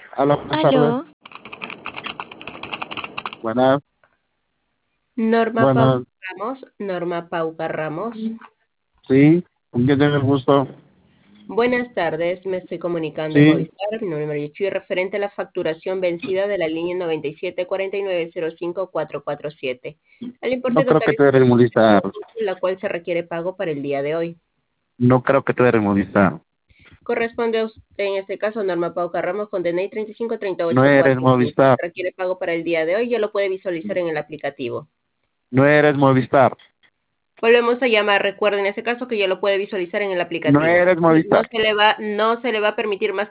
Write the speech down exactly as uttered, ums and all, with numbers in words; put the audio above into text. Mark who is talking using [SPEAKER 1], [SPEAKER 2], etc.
[SPEAKER 1] Hola, buenas tardes.
[SPEAKER 2] Aló,
[SPEAKER 1] Buenas,
[SPEAKER 2] Norma Pauca
[SPEAKER 1] buenas,
[SPEAKER 2] Ramos, Norma Pauca Ramos.
[SPEAKER 1] sí, ¿con quién tengo el gusto?
[SPEAKER 2] Buenas tardes, me estoy comunicando de
[SPEAKER 1] Sí,
[SPEAKER 2] Movistar, mi nombre es Yuchi, referente a la facturación vencida de la línea noventa y siete cuarenta y nueve cero cinco cuatro cuatro siete. El
[SPEAKER 1] no
[SPEAKER 2] importe
[SPEAKER 1] creo
[SPEAKER 2] total
[SPEAKER 1] que
[SPEAKER 2] es
[SPEAKER 1] te debe Movistar,
[SPEAKER 2] la cual se requiere pago para el día de hoy.
[SPEAKER 1] no creo que te debe Movistar,
[SPEAKER 2] Corresponde a usted, en este caso, Norma Pauca Ramos, con D N I treinta y cinco treinta y
[SPEAKER 1] no
[SPEAKER 2] ocho
[SPEAKER 1] eres
[SPEAKER 2] cuarenta y cinco.
[SPEAKER 1] Movistar,
[SPEAKER 2] Se requiere pago para el día de hoy, ya lo puede visualizar en el aplicativo.
[SPEAKER 1] no eres Movistar,
[SPEAKER 2] Volvemos a llamar, recuerden en ese caso que ya lo puede visualizar en el
[SPEAKER 1] no
[SPEAKER 2] aplicativo.
[SPEAKER 1] eres
[SPEAKER 2] No
[SPEAKER 1] Movistar.
[SPEAKER 2] se le va, no se le va a permitir más